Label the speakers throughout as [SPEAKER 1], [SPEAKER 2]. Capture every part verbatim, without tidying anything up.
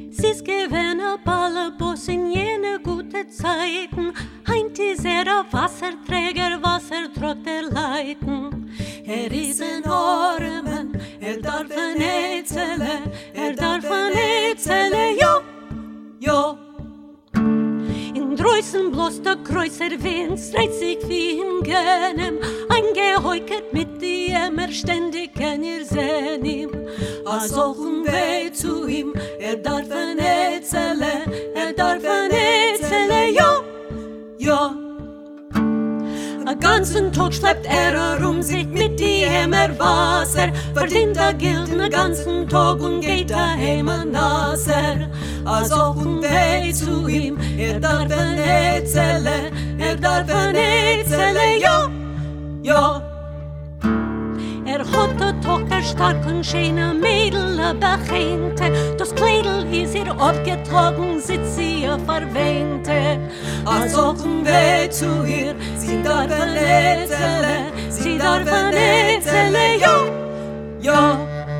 [SPEAKER 1] Sie's gewinne Ballebus in jene gute Zeiten, heint is er a Wasserträger, Wassertrott der Leiten. Er is ein Ormen, er darf ein Ezele, er darf ein Ezele, jo, jo. In Dreußen bloß der größer Wind, streit sich wie in Genem, eingehäukert mit die Emmer, ständig kann ihr sehen ihm. A solchen Weh zu ihm, er darf ein Ezele, er darf ein Ezele, jo, jo. A ganzen Tag schleppt er herum sich mit die Emmer Wasser, verdient er Geld den ganzen Tag und geht daheim an Nasser. A solchen Weh zu ihm, er darf ein Ezele, er darf ein Ezele, jo, jo. Er hat a Tochter stark und schöne Mädel, a Bechente, das Kleidl ist ihr aufgetragen, sitzt sie a Verwähnte. A solchen Weh zu ihr, sie darf ein Ezele, sie darf ein Ezele, jo, jo.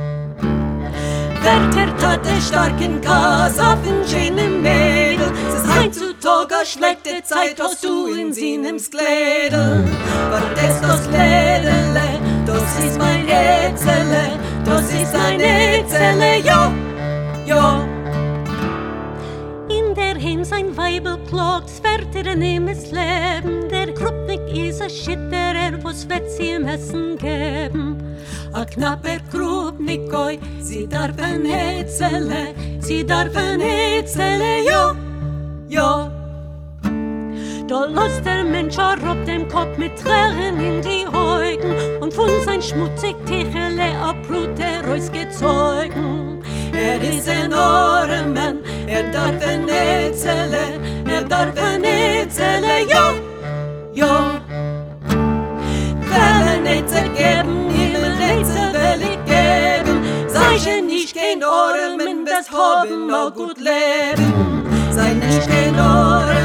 [SPEAKER 1] Werther tat er stark in Kas auf ein schöne Mädel, es ist heutzutage a schlechte Zeit, hast du in sienems Kleidl. War das das Kleidle, das ist mein Ezele, das ist ein Ezele, jo, jo. In der Heim sein Weibel klagt, Werther nehm es Leben, der Krupnik is a Schitterer, was wird sie im Essen geben. A knapper Krupnik, oi, sie darf ein Ezele, sie darf ein Ezele, jo, jo. Da lässt der Mensch auf dem Kopf mit Tränen in die Augen und von sein schmutzig Tichele a Blut herausgezogen. Er ist ein Ormen, er darf ein Ezele, er darf ein Ezele, jo, jo. Will ein Ezele geben, ihm ein Ezele will ich geben, sei schon nicht kein Ormen, das haben noch gut leben, sei nicht kein Ormen.